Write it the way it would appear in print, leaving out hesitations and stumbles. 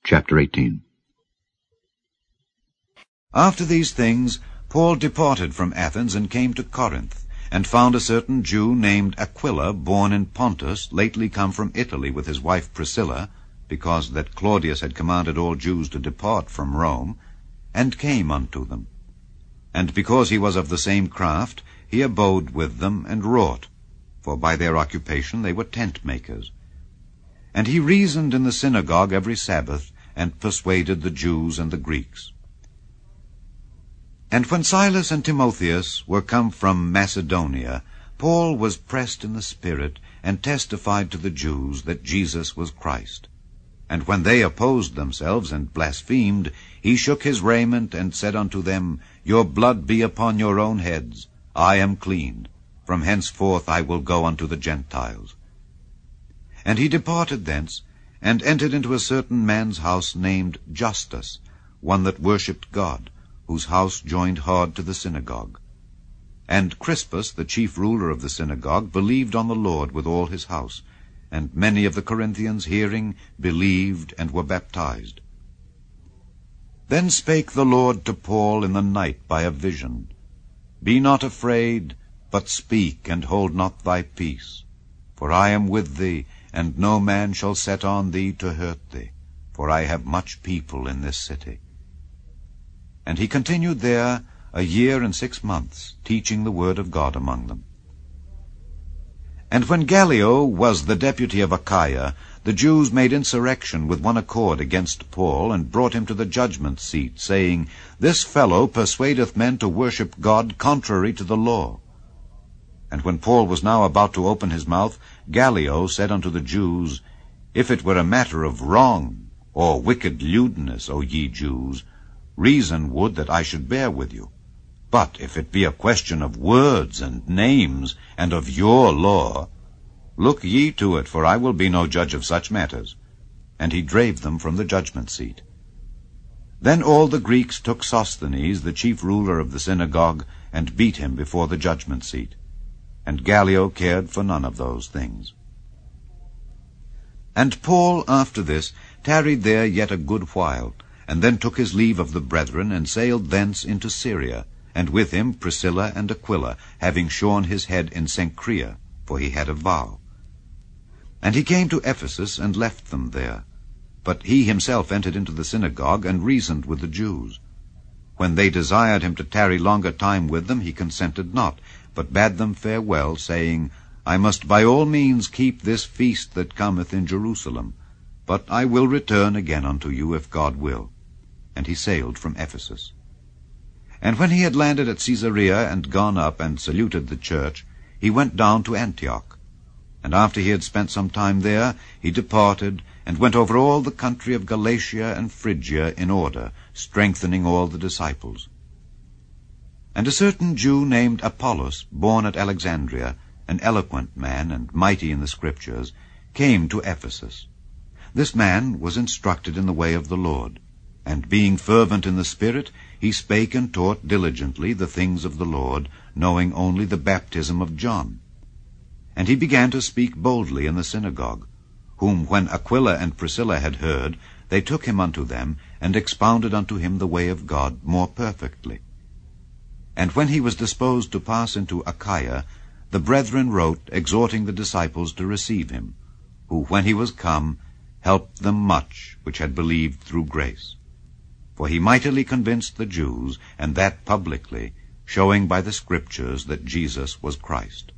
Chapter 18. After these things Paul departed from Athens and came to Corinth, and found a certain Jew named Aquila, born in Pontus, lately come from Italy with his wife Priscilla, because that Claudius had commanded all Jews to depart from Rome, and came unto them. And because he was of the same craft, he abode with them and wrought, for by their occupation they were tent makers. And he reasoned in the synagogue every Sabbath, and persuaded the Jews and the Greeks. And when Silas and Timotheus were come from Macedonia, Paul was pressed in the Spirit, and testified to the Jews that Jesus was Christ. And when they opposed themselves and blasphemed, he shook his raiment, and said unto them, Your blood be upon your own heads. I am clean. From henceforth I will go unto the Gentiles. And he departed thence, and entered into a certain man's house named Justus, one that worshipped God, whose house joined hard to the synagogue. And Crispus, the chief ruler of the synagogue, believed on the Lord with all his house, and many of the Corinthians, hearing, believed and were baptized. Then spake the Lord to Paul in the night by a vision, Be not afraid, but speak, and hold not thy peace. For I am with thee, and no man shall set on thee to hurt thee, for I have much people in this city. And he continued there 1 year and 6 months, teaching the word of God among them. And when Gallio was the deputy of Achaia, the Jews made insurrection with one accord against Paul, and brought him to the judgment seat, saying, This fellow persuadeth men to worship God contrary to the law. And when Paul was now about to open his mouth, Gallio said unto the Jews, If it were a matter of wrong or wicked lewdness, O ye Jews, reason would that I should bear with you. But if it be a question of words and names, and of your law, look ye to it, for I will be no judge of such matters. And he drave them from the judgment seat. Then all the Greeks took Sosthenes, the chief ruler of the synagogue, and beat him before the judgment seat. And Gallio cared for none of those things. And Paul after this tarried there yet a good while, and then took his leave of the brethren, and sailed thence into Syria, and with him Priscilla and Aquila, having shorn his head in Cenchrea, for he had a vow. And he came to Ephesus, and left them there. But he himself entered into the synagogue, and reasoned with the Jews. When they desired him to tarry longer time with them, he consented not, but bade them farewell, saying, I must by all means keep this feast that cometh in Jerusalem, but I will return again unto you, if God will. And he sailed from Ephesus. And when he had landed at Caesarea, and gone up, and saluted the church, he went down to Antioch. And after he had spent some time there, he departed, and went over all the country of Galatia and Phrygia in order, strengthening all the disciples. And a certain Jew named Apollos, born at Alexandria, an eloquent man and mighty in the Scriptures, came to Ephesus. This man was instructed in the way of the Lord, and being fervent in the Spirit, he spake and taught diligently the things of the Lord, knowing only the baptism of John. And he began to speak boldly in the synagogue, whom when Aquila and Priscilla had heard, they took him unto them, and expounded unto him the way of God more perfectly. And when he was disposed to pass into Achaia, the brethren wrote, exhorting the disciples to receive him, who, when he was come, helped them much which had believed through grace. For he mightily convinced the Jews, and that publicly, showing by the Scriptures that Jesus was Christ.